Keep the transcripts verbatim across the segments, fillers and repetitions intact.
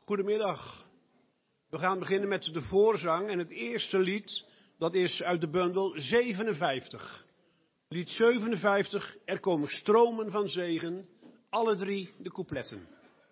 Goedemiddag. We gaan beginnen met de voorzang en het eerste lied, dat is uit de bundel zevenenvijftig. Lied zevenenvijftig, er komen stromen van zegen, alle drie de coupletten.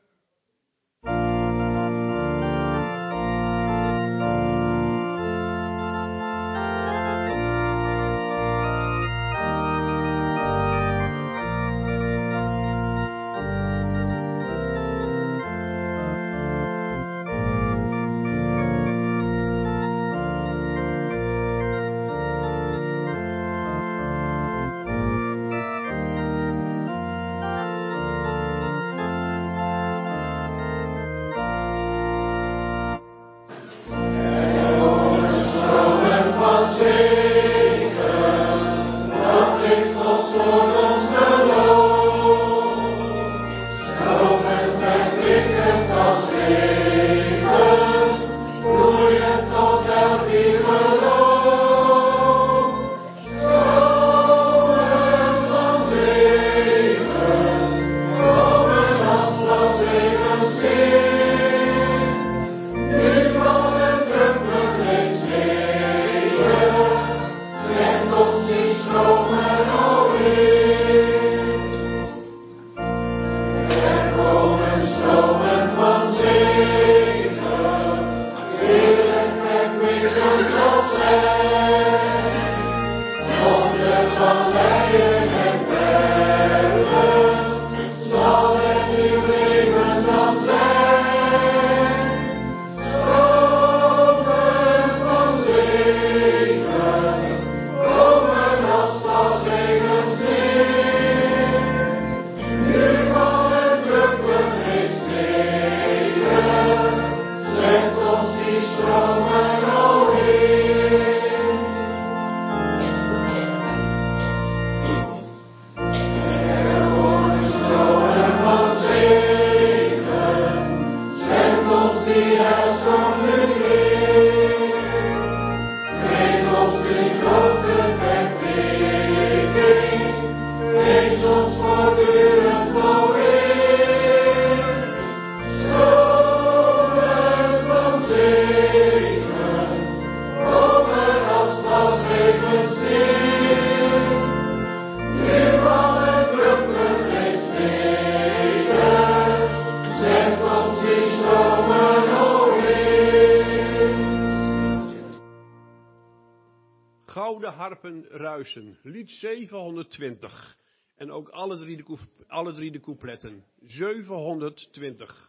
Ruisen, lied zevenhonderdtwintig. En ook alle drie de, alle drie de coupletten. zevenhonderdtwintig.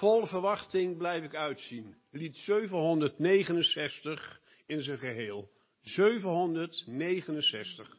Vol verwachting blijf ik uitzien. Lied zevenhonderdnegenenzestig in zijn geheel. zevenhonderdnegenenzestig.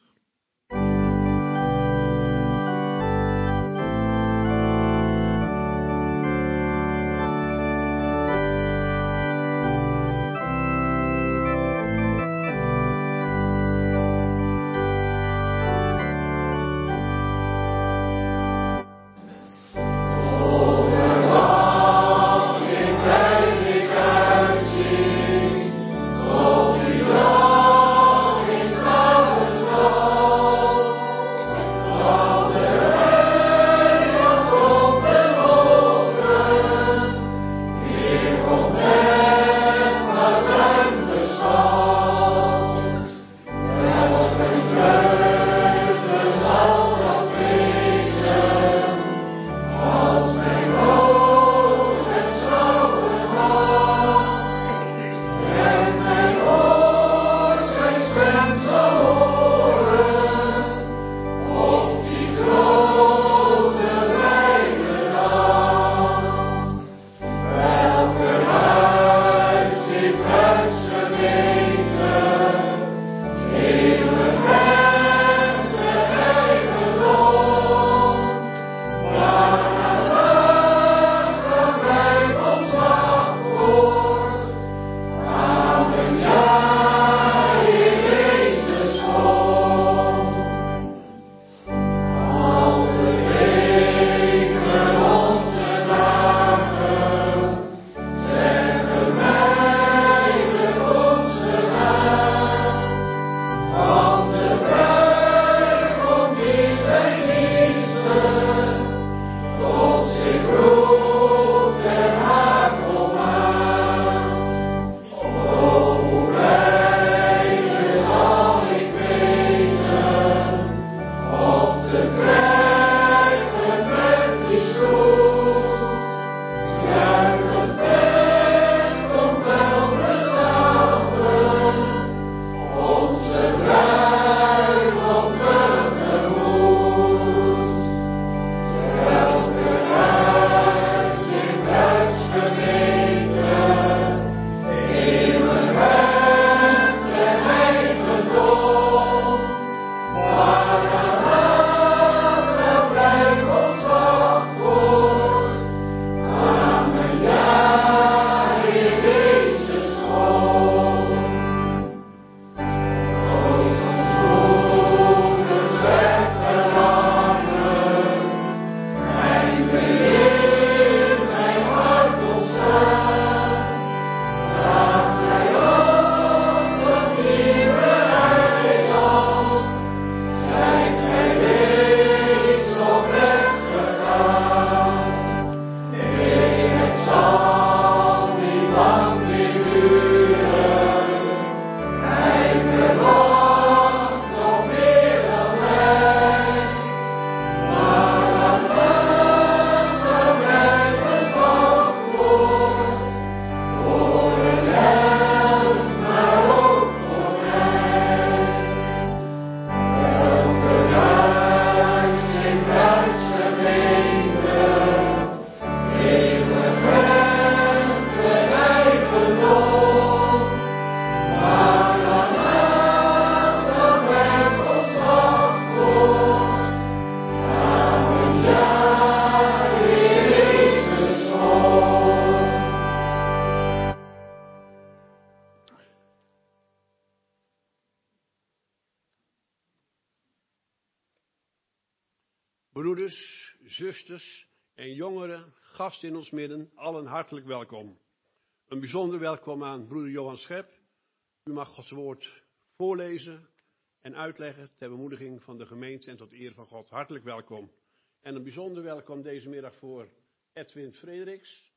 Broeders, zusters en jongeren, gasten in ons midden, allen hartelijk welkom. Een bijzonder welkom aan broeder Johan Schep. U mag Gods woord voorlezen en uitleggen ter bemoediging van de gemeente en tot eer van God. Hartelijk welkom. En een bijzonder welkom deze middag voor Edwin Frederiks.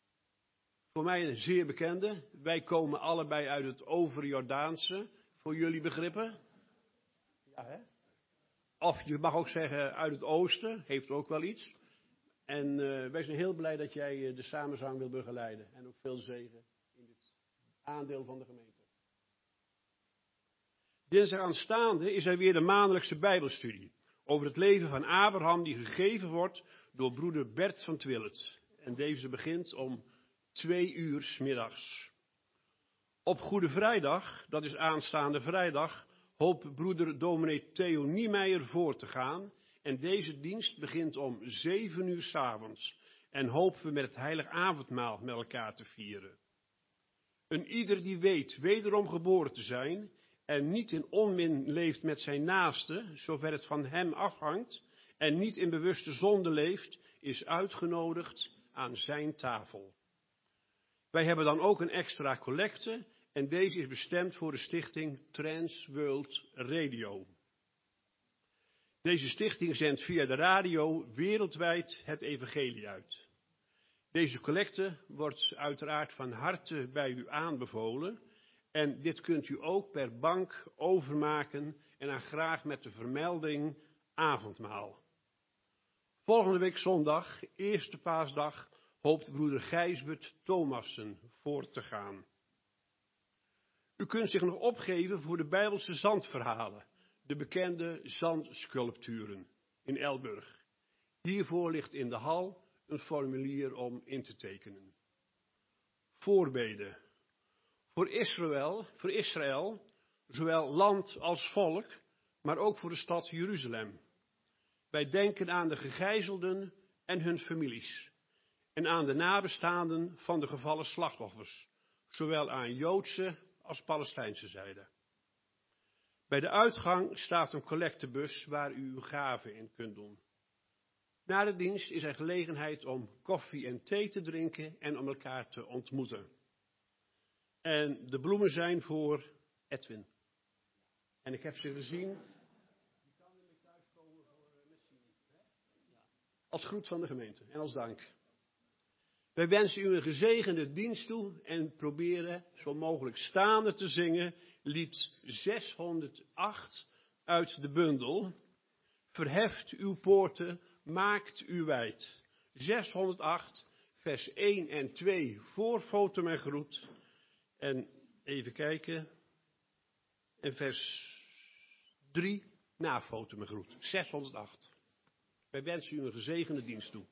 Voor mij een zeer bekende. Wij komen allebei uit het Overjordaanse, voor jullie begrippen. Ja, hè? Of je mag ook zeggen uit het oosten, heeft ook wel iets. En uh, wij zijn heel blij dat jij uh, de samenzang wil begeleiden. En ook veel zegen in dit aandeel van de gemeente. Dinsdag aanstaande is er weer de maandelijkse Bijbelstudie. Over het leven van Abraham die gegeven wordt door broeder Bert van Twillet. en deze begint om twee uur 's middags. Op Goede Vrijdag, dat is aanstaande vrijdag, hoopt broeder dominee Theo Niemeyer voor te gaan. En deze dienst begint om zeven uur 's avonds. En hopen we met het heilig avondmaal met elkaar te vieren. Een ieder die weet wederom geboren te zijn en niet in onmin leeft met zijn naaste, zover het van hem afhangt, en niet in bewuste zonde leeft, is uitgenodigd aan zijn tafel. Wij hebben dan ook een extra collecte en deze is bestemd voor de stichting Trans World Radio. Deze stichting zendt via de radio wereldwijd het evangelie uit. Deze collecte wordt uiteraard van harte bij u aanbevolen en dit kunt u ook per bank overmaken en dan graag met de vermelding avondmaal. Volgende week zondag, eerste paasdag, hoopt broeder Gijsbert Thomassen voor te gaan. U kunt zich nog opgeven voor de Bijbelse zandverhalen, de bekende zandsculpturen in Elburg. Hiervoor ligt in de hal een formulier om in te tekenen. Voorbeden. Voor Israël, voor Israël, zowel land als volk, maar ook voor de stad Jeruzalem. Wij denken aan de gegijzelden en hun families. En aan de nabestaanden van de gevallen slachtoffers, zowel aan Joodse als Palestijnse zijde. Bij de uitgang staat een collectebus waar u uw gaven in kunt doen. Na de dienst is er gelegenheid om koffie en thee te drinken en om elkaar te ontmoeten. En de bloemen zijn voor Edwin. En ik heb ze gezien. Die kan ermee thuiskomen voor Messi. Als groet van de gemeente en als dank. Wij wensen u een gezegende dienst toe en proberen zo mogelijk staande te zingen lied zeshonderdacht uit de bundel. Verheft uw poorten, maakt u wijd. zeshonderdacht, vers één en twee voor Fotum en Groet. En even kijken. En vers drie na Fotum en Groet. zeshonderdacht. Wij wensen u een gezegende dienst toe.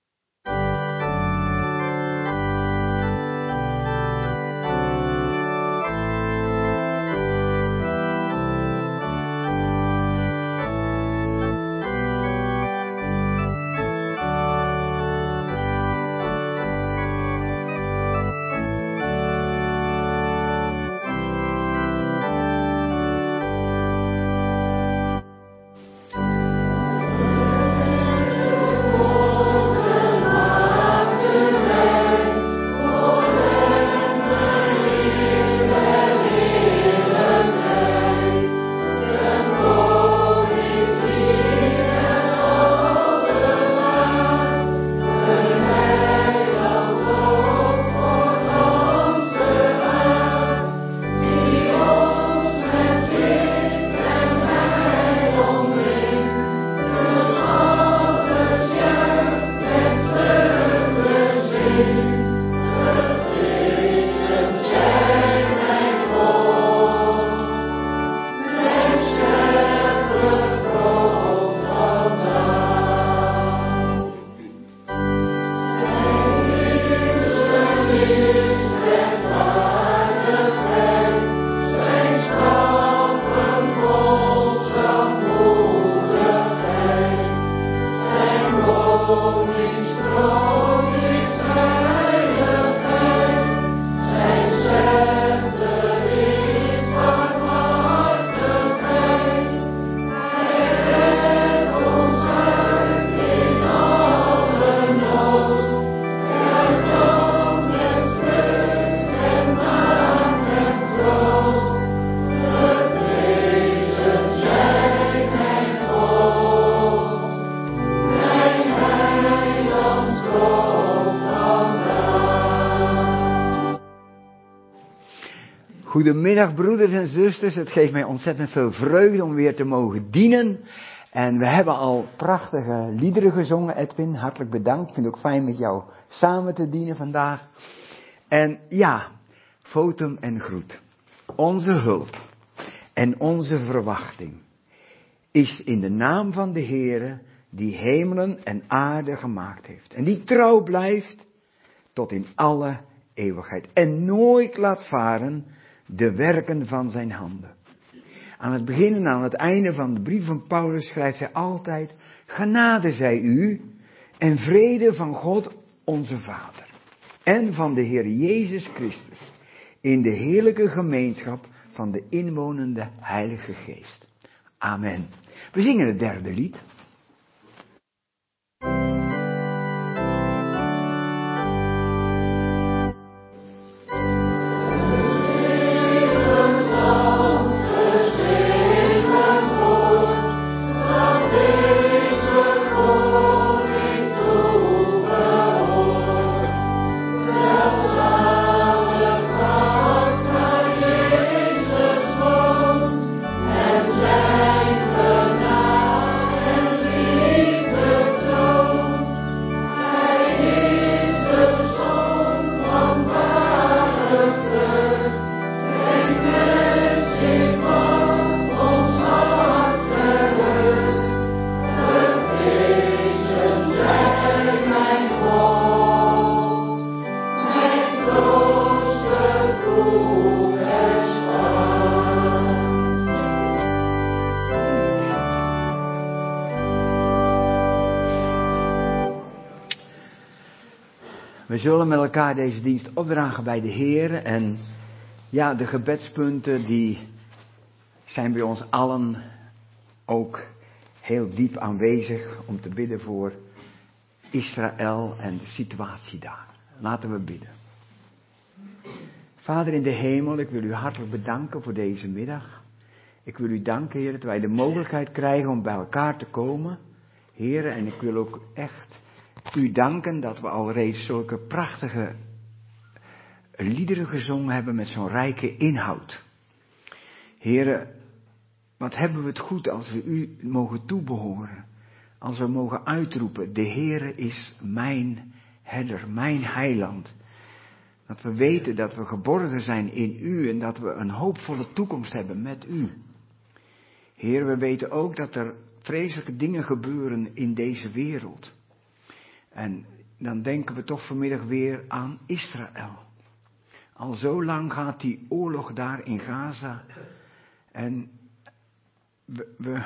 Goedemiddag broeders en zusters, het geeft mij ontzettend veel vreugde om weer te mogen dienen. En we hebben al prachtige liederen gezongen, Edwin, hartelijk bedankt. Ik vind het ook fijn met jou samen te dienen vandaag. En ja, Fotum en Groet, onze hulp en onze verwachting is in de naam van de Heere die hemelen en aarde gemaakt heeft. En die trouw blijft tot in alle eeuwigheid. En nooit laat varen de werken van zijn handen. Aan het begin en aan het einde van de brief van Paulus schrijft hij altijd: genade zij u en vrede van God onze Vader en van de Heer Jezus Christus in de heerlijke gemeenschap van de inwonende Heilige Geest. Amen. We zingen het derde lied. We zullen met elkaar deze dienst opdragen bij de Heer. En ja, de gebedspunten die zijn bij ons allen ook heel diep aanwezig om te bidden voor Israël en de situatie daar. Laten we bidden. Vader in de hemel, ik wil u hartelijk bedanken voor deze middag. Ik wil u danken, Heer, dat wij de mogelijkheid krijgen om bij elkaar te komen. Heer, en ik wil ook echt u danken dat we al reeds zulke prachtige liederen gezongen hebben met zo'n rijke inhoud. Heren, wat hebben we het goed als we u mogen toebehoren. Als we mogen uitroepen, de Heere is mijn herder, mijn heiland. Dat we weten dat we geborgen zijn in u en dat we een hoopvolle toekomst hebben met u. Heer, we weten ook dat er vreselijke dingen gebeuren in deze wereld. En dan denken we toch vanmiddag weer aan Israël. Al zo lang gaat die oorlog daar in Gaza. En we, we,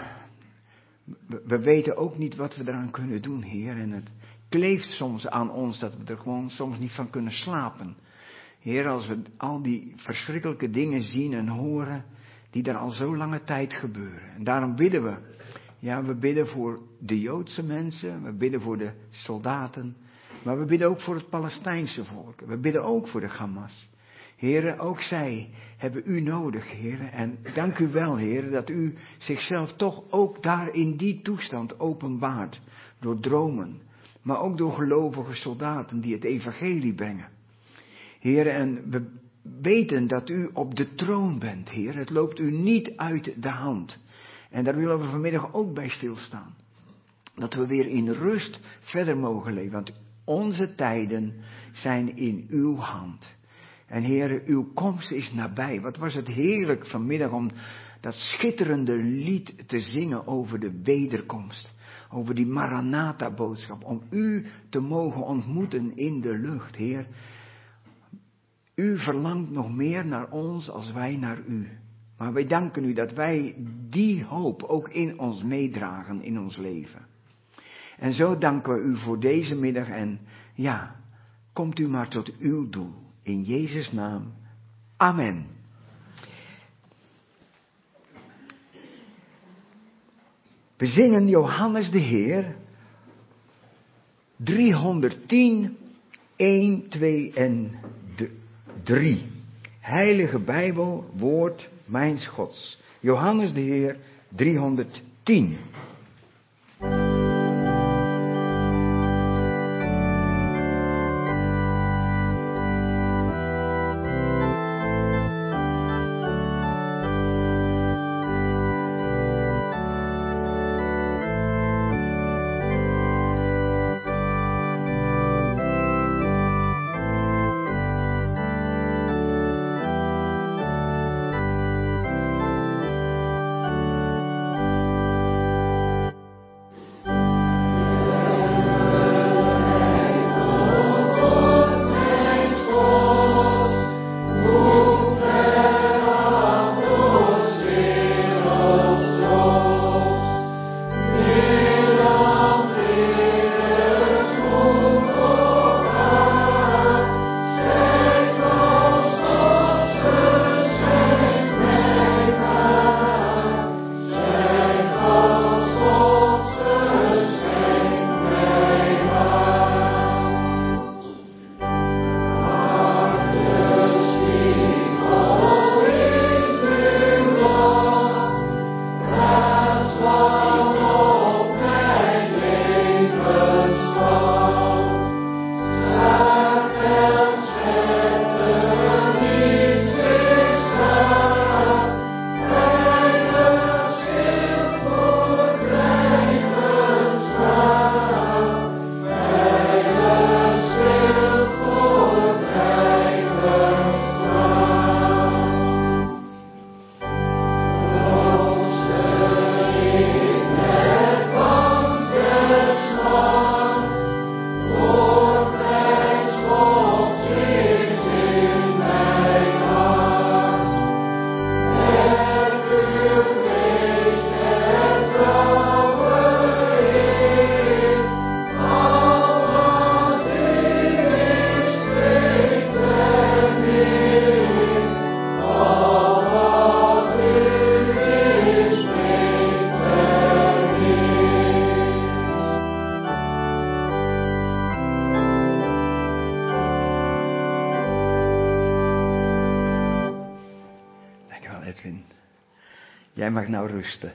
we weten ook niet wat we eraan kunnen doen, Heer. En het kleeft soms aan ons dat we er gewoon soms niet van kunnen slapen. Heer, als we al die verschrikkelijke dingen zien en horen die daar al zo lange tijd gebeuren. En daarom bidden we. Ja, we bidden voor de Joodse mensen, we bidden voor de soldaten, maar we bidden ook voor het Palestijnse volk. We bidden ook voor de Hamas. Heren, ook zij hebben u nodig, heren. En dank u wel, heren, dat u zichzelf toch ook daar in die toestand openbaart. Door dromen, maar ook door gelovige soldaten die het evangelie brengen. Heren, en we weten dat u op de troon bent, heren. Het loopt u niet uit de hand. En daar willen we vanmiddag ook bij stilstaan. Dat we weer in rust verder mogen leven. Want onze tijden zijn in uw hand. En Heere, uw komst is nabij. Wat was het heerlijk vanmiddag om dat schitterende lied te zingen over de wederkomst. Over die Maranatha-boodschap. Om u te mogen ontmoeten in de lucht, Heer. U verlangt nog meer naar ons als wij naar u. Maar wij danken u dat wij die hoop ook in ons meedragen in ons leven. En zo danken we u voor deze middag en ja, komt u maar tot uw doel. In Jezus' naam. Amen. We zingen Johannes de Heer. driehonderdtien, één, twee en drie. Heilige Bijbel, woord mijns Gods. Johannes de Heer, driehonderdtien. Edwin. Jij mag nou rusten.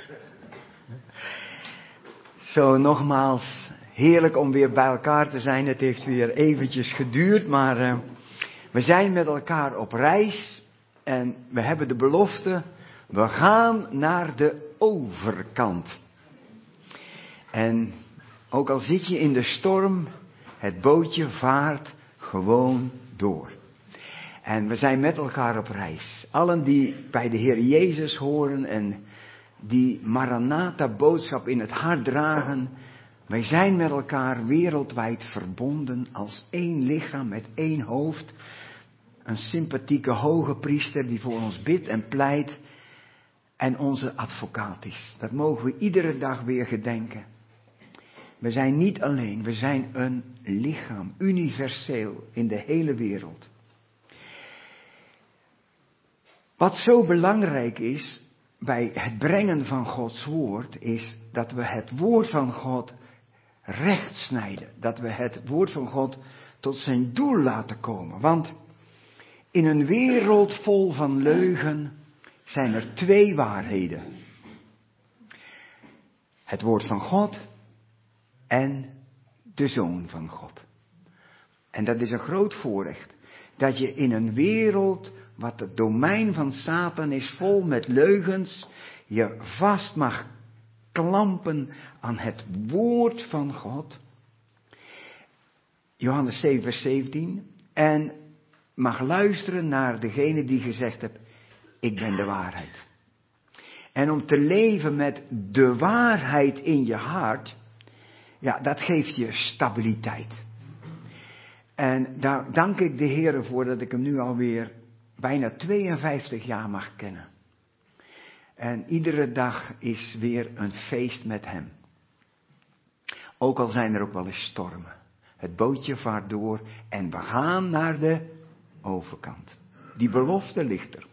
Zo, nogmaals, heerlijk om weer bij elkaar te zijn. Het heeft weer eventjes geduurd, maar uh, we zijn met elkaar op reis. En we hebben de belofte, we gaan naar de overkant. En ook al zit je in de storm, het bootje vaart gewoon door. En we zijn met elkaar op reis. Allen die bij de Heer Jezus horen en die Maranatha-boodschap in het hart dragen. Wij zijn met elkaar wereldwijd verbonden als één lichaam met één hoofd. Een sympathieke hoge priester die voor ons bidt en pleit. En onze advocaat is. Dat mogen we iedere dag weer gedenken. We zijn niet alleen, we zijn een lichaam, universeel in de hele wereld. Wat zo belangrijk is bij het brengen van Gods woord, is dat we het woord van God recht snijden. Dat we het woord van God tot zijn doel laten komen. Want in een wereld vol van leugen zijn er twee waarheden. Het woord van God en de Zoon van God. En dat is een groot voorrecht. Dat je in een wereld wat het domein van Satan is, vol met leugens, je vast mag klampen aan het woord van God. Johannes zeven vers zeventien. En mag luisteren naar degene die gezegd heeft, ik ben de waarheid. En om te leven met de waarheid in je hart, ja, dat geeft je stabiliteit. En daar dank ik de Heer voor dat ik hem nu alweer bijna tweeënvijftig jaar mag kennen. En iedere dag is weer een feest met hem. Ook al zijn er ook wel eens stormen. Het bootje vaart door en we gaan naar de overkant. Die belofte ligt er.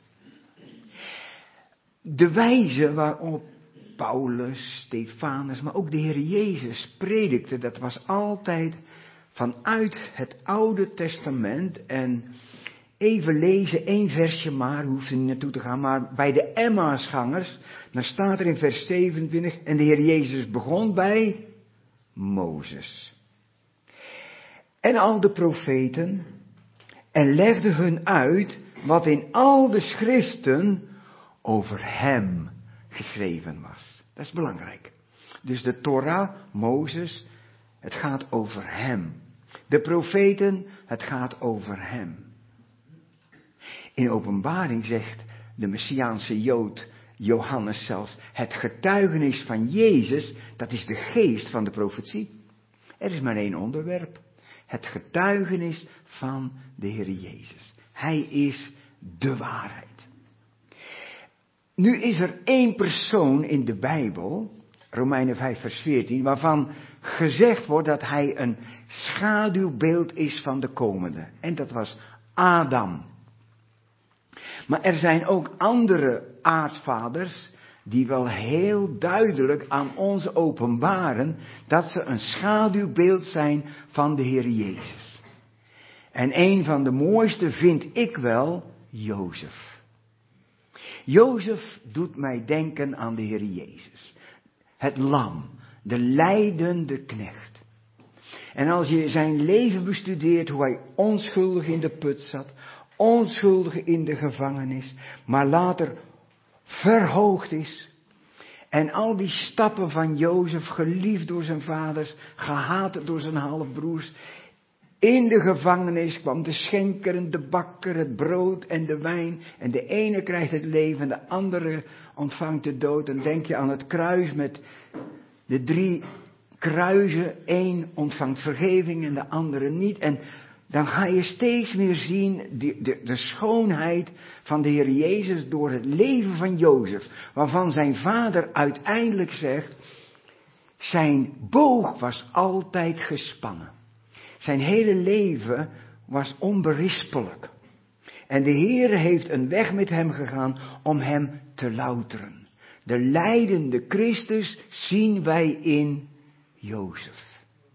De wijze waarop Paulus, Stefanus, maar ook de Heer Jezus predikte, dat was altijd vanuit het Oude Testament. En even lezen, één versje maar, hoeft er niet naartoe te gaan, maar bij de Emmausgangers, dan staat er in vers zevenentwintig, en de Heer Jezus begon bij Mozes. En al de profeten, en legde hun uit wat in al de schriften over hem geschreven was. Dat is belangrijk. Dus de Torah, Mozes, het gaat over hem. De profeten, het gaat over hem. In Openbaring zegt de Messiaanse Jood Johannes zelfs, het getuigenis van Jezus, dat is de geest van de profetie. Er is maar één onderwerp. Het getuigenis van de Heer Jezus. Hij is de waarheid. Nu is er één persoon in de Bijbel, Romeinen vijf vers veertien, waarvan gezegd wordt dat hij een schaduwbeeld is van de komende. En dat was Adam. Maar er zijn ook andere aardvaders die wel heel duidelijk aan ons openbaren dat ze een schaduwbeeld zijn van de Heer Jezus. En een van de mooiste vind ik wel Jozef. Jozef doet mij denken aan de Heer Jezus. Het lam, de lijdende knecht. En als je zijn leven bestudeert, hoe hij onschuldig in de put zat, onschuldig in de gevangenis, maar later verhoogd is. En al die stappen van Jozef, geliefd door zijn vaders, gehaat door zijn halfbroers. In de gevangenis kwam de schenker en de bakker, het brood en de wijn. En de ene krijgt het leven, de andere ontvangt de dood. Dan denk je aan het kruis met de drie kruisen. Eén ontvangt vergeving en de andere niet. En dan ga je steeds meer zien de, de, de schoonheid van de Heer Jezus door het leven van Jozef. Waarvan zijn vader uiteindelijk zegt, zijn boog was altijd gespannen. Zijn hele leven was onberispelijk. En de Heer heeft een weg met hem gegaan om hem te louteren. De lijdende Christus zien wij in Jozef.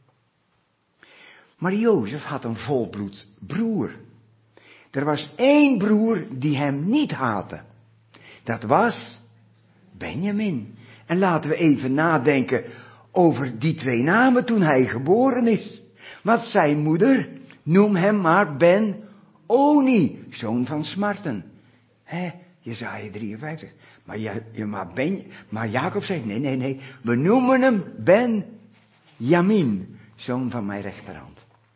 Maar Jozef had een volbloed broer. Er was één broer die hem niet haatte. Dat was Benjamin. En laten we even nadenken over die twee namen toen hij geboren is. Want zijn moeder, noem hem maar Ben-Oni, zoon van smarten. Hè, Jesaja drieënvijftig. Maar, ja, maar, ben, maar Jacob zegt, nee, nee, nee, we noemen hem Ben-Jamin, zoon van mijn rechterhand.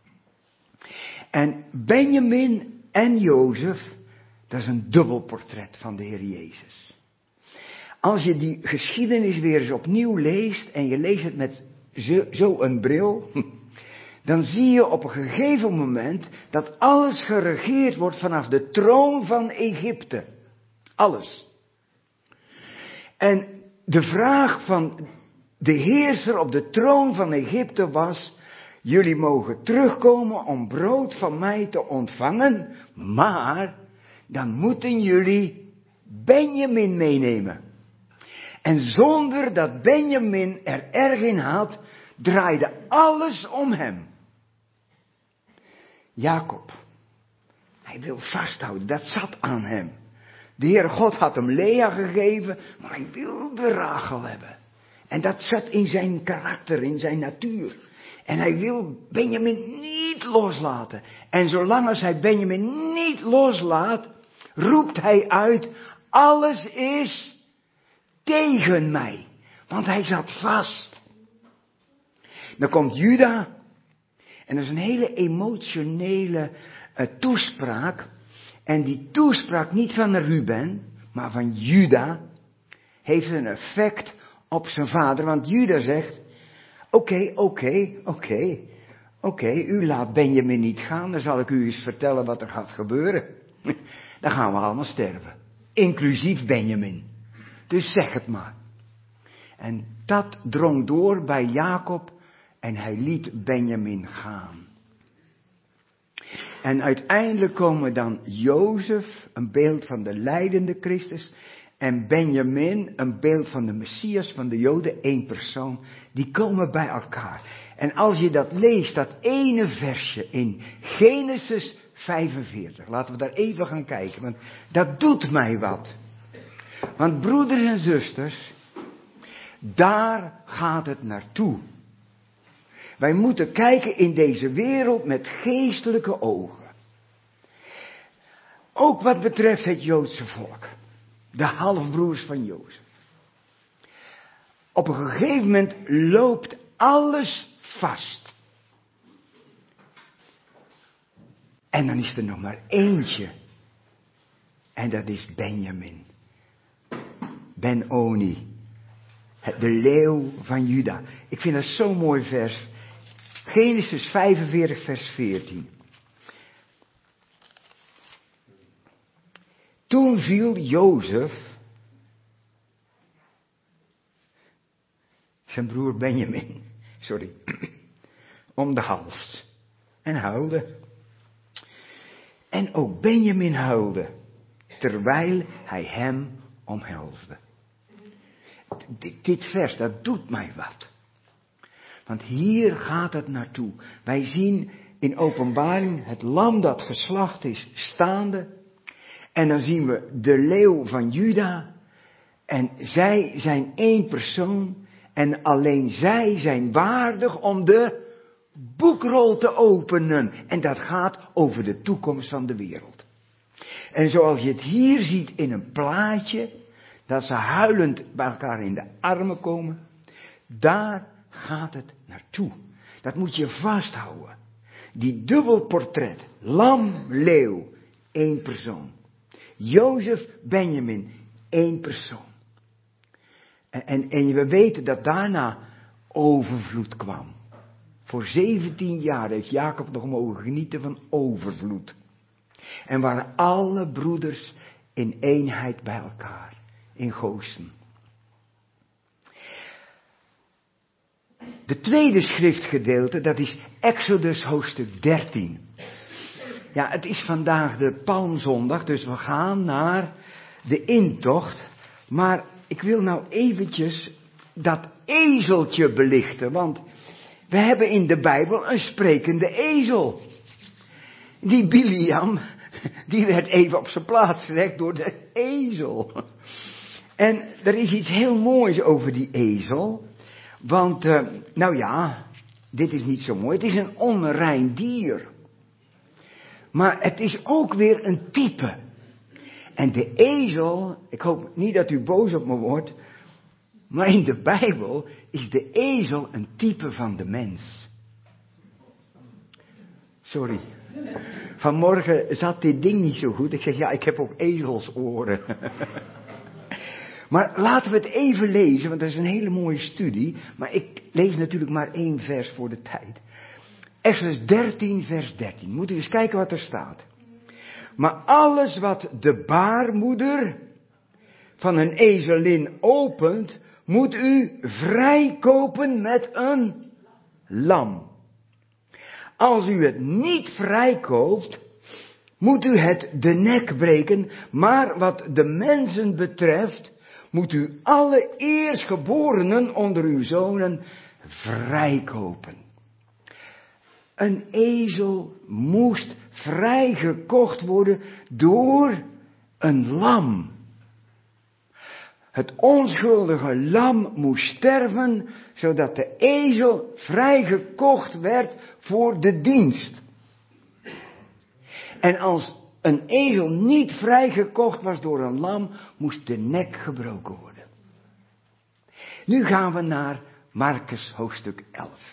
En Benjamin en Jozef, dat is een dubbel portret van de Heer Jezus. Als je die geschiedenis weer eens opnieuw leest en je leest het met zo, zo een bril, dan zie je op een gegeven moment dat alles geregeerd wordt vanaf de troon van Egypte. Alles. En de vraag van de heerser op de troon van Egypte was, jullie mogen terugkomen om brood van mij te ontvangen, maar dan moeten jullie Benjamin meenemen. En zonder dat Benjamin er erg in had, draaide alles om hem. Jacob, hij wil vasthouden, dat zat aan hem. De Heere God had hem Lea gegeven, maar hij wilde Rachel hebben. En dat zat in zijn karakter, in zijn natuur. En hij wil Benjamin niet loslaten. En zolang als hij Benjamin niet loslaat, roept hij uit, alles is tegen mij. Want hij zat vast. Dan komt Juda. En dat is een hele emotionele uh, toespraak. En die toespraak niet van Ruben, maar van Juda, heeft een effect op zijn vader. Want Juda zegt, oké, oké, oké, oké, u laat Benjamin niet gaan, dan zal ik u eens vertellen wat er gaat gebeuren. Dan gaan we allemaal sterven, inclusief Benjamin. Dus zeg het maar. En dat drong door bij Jacob en hij liet Benjamin gaan. En uiteindelijk komen dan Jozef, een beeld van de lijdende Christus, en Benjamin, een beeld van de Messias van de Joden, één persoon, die komen bij elkaar. En als je dat leest, dat ene versje in Genesis vijfenveertig, laten we daar even gaan kijken, want dat doet mij wat. Want broeders en zusters, daar gaat het naartoe. Wij moeten kijken in deze wereld met geestelijke ogen. Ook wat betreft het Joodse volk. De halfbroers van Jozef. Op een gegeven moment loopt alles vast. En dan is er nog maar eentje. En dat is Benjamin. Ben-Oni. De leeuw van Juda. Ik vind dat zo'n mooi vers. Genesis vijfenveertig vers veertien. Toen viel Jozef, zijn broer Benjamin, sorry, om de hals en huilde. En ook Benjamin huilde, terwijl hij hem omhelsde. Dit, dit vers, dat doet mij wat. Want hier gaat het naartoe. Wij zien in Openbaring het lam dat geslacht is staande. En dan zien we de leeuw van Juda. En zij zijn één persoon. En alleen zij zijn waardig om de boekrol te openen. En dat gaat over de toekomst van de wereld. En zoals je het hier ziet in een plaatje, dat ze huilend bij elkaar in de armen komen, daar gaat het naartoe. Dat moet je vasthouden. Die dubbelportret, lam, leeuw, één persoon. Jozef, Benjamin, één persoon. En, en, en we weten dat daarna overvloed kwam. Voor zeventien jaar heeft Jacob nog mogen genieten van overvloed. En waren alle broeders in eenheid bij elkaar. In Gosen. De tweede schriftgedeelte, dat is Exodus hoofdstuk dertien. Ja, het is vandaag de Palmzondag, dus we gaan naar de intocht. Maar ik wil nou eventjes dat ezeltje belichten, want we hebben in de Bijbel een sprekende ezel. Die Biliam, die werd even op zijn plaats gelegd door de ezel. En er is iets heel moois over die ezel. Want, uh, nou ja, dit is niet zo mooi. Het is een onrein dier. Maar het is ook weer een type. En de ezel, ik hoop niet dat u boos op me wordt, maar in de Bijbel is de ezel een type van de mens. Sorry. Vanmorgen zat dit ding niet zo goed. Ik zeg, ja, ik heb ook ezelsoren. Maar laten we het even lezen, want dat is een hele mooie studie. Maar ik lees natuurlijk maar één vers voor de tijd. Exodus dertien, vers dertien. Moet u eens kijken wat er staat. Maar alles wat de baarmoeder van een ezelin opent, moet u vrijkopen met een lam. Als u het niet vrijkoopt, moet u het de nek breken. Maar wat de mensen betreft, moet u alle eerstgeborenen onder uw zonen vrijkopen. Een ezel moest vrijgekocht worden door een lam. Het onschuldige lam moest sterven, zodat de ezel vrijgekocht werd voor de dienst. En als een ezel niet vrijgekocht was door een lam, moest de nek gebroken worden. Nu gaan we naar Markus hoofdstuk elf.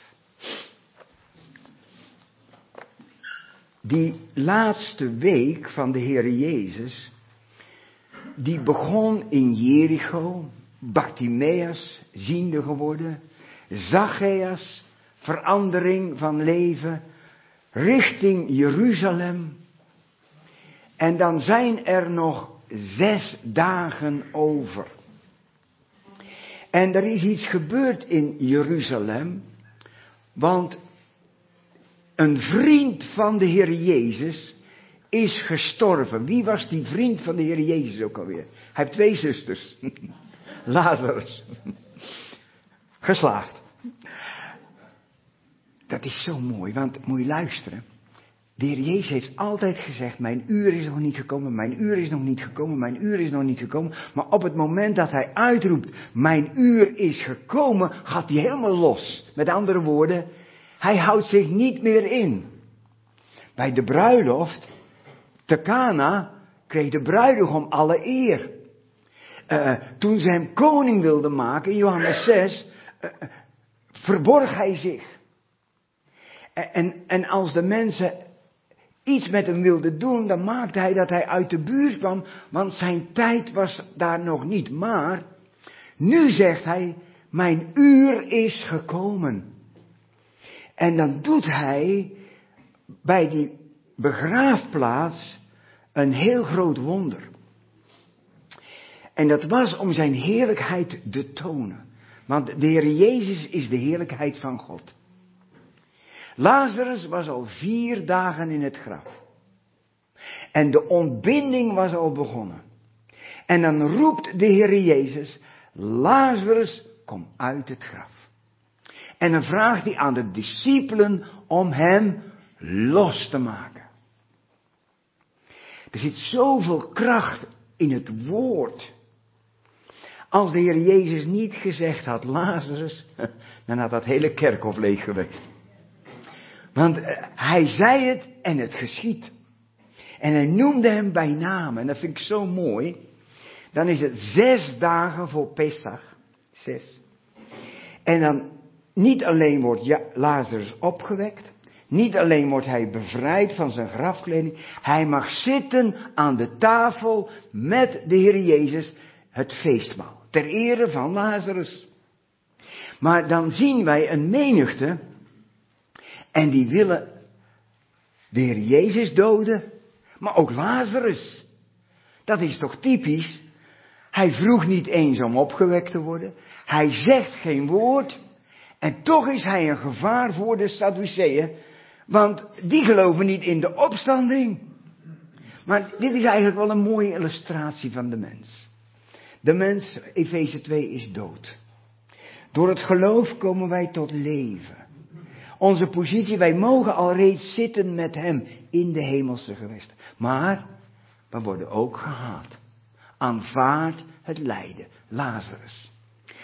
Die laatste week van de Heer Jezus, die begon in Jericho, Bartimaeus ziende geworden, Zacchaeus, verandering van leven, richting Jeruzalem. En dan zijn er nog zes dagen over. En er is iets gebeurd in Jeruzalem, want een vriend van de Heer Jezus is gestorven. Wie was die vriend van de Heer Jezus ook alweer? Hij heeft twee zusters. Lazarus. Geslaagd. Dat is zo mooi, want moet je luisteren. De Heer Jezus heeft altijd gezegd, mijn uur is nog niet gekomen, mijn uur is nog niet gekomen, mijn uur is nog niet gekomen. Maar op het moment dat hij uitroept, mijn uur is gekomen, gaat hij helemaal los. Met andere woorden, hij houdt zich niet meer in. Bij de bruiloft, te Kana, kreeg de bruidegom alle eer. Uh, toen ze hem koning wilden maken, in Johannes zes, uh, verborg hij zich. En, en als de mensen iets met hem wilden doen, dan maakte hij dat hij uit de buurt kwam, want zijn tijd was daar nog niet. Maar, nu zegt hij, mijn uur is gekomen. En dan doet hij bij die begraafplaats een heel groot wonder. En dat was om zijn heerlijkheid te tonen. Want de Heer Jezus is de heerlijkheid van God. Lazarus was al vier dagen in het graf. En de ontbinding was al begonnen. En dan roept de Heer Jezus, Lazarus, kom uit het graf. En dan vraagt hij aan de discipelen om hem los te maken. Er zit zoveel kracht in het woord. Als de Heer Jezus niet gezegd had, Lazarus, dan had dat hele kerkhof leeg geweest. Want hij zei het en het geschiet. En hij noemde hem bij naam. En dat vind ik zo mooi. Dan is het zes dagen voor Pesach. Zes. En dan niet alleen wordt Lazarus opgewekt. Niet alleen wordt hij bevrijd van zijn grafkleding. Hij mag zitten aan de tafel met de Heer Jezus. Het feestmaal. Ter ere van Lazarus. Maar dan zien wij een menigte. En die willen de Heer Jezus doden. Maar ook Lazarus. Dat is toch typisch. Hij vroeg niet eens om opgewekt te worden. Hij zegt geen woord. En toch is hij een gevaar voor de Sadduceeën. Want die geloven niet in de opstanding. Maar dit is eigenlijk wel een mooie illustratie van de mens. De mens, Efeze twee, is dood. Door het geloof komen wij tot leven. Onze positie, wij mogen al reeds zitten met hem in de hemelse gewesten. Maar we worden ook gehaat. Aanvaard het lijden. Lazarus.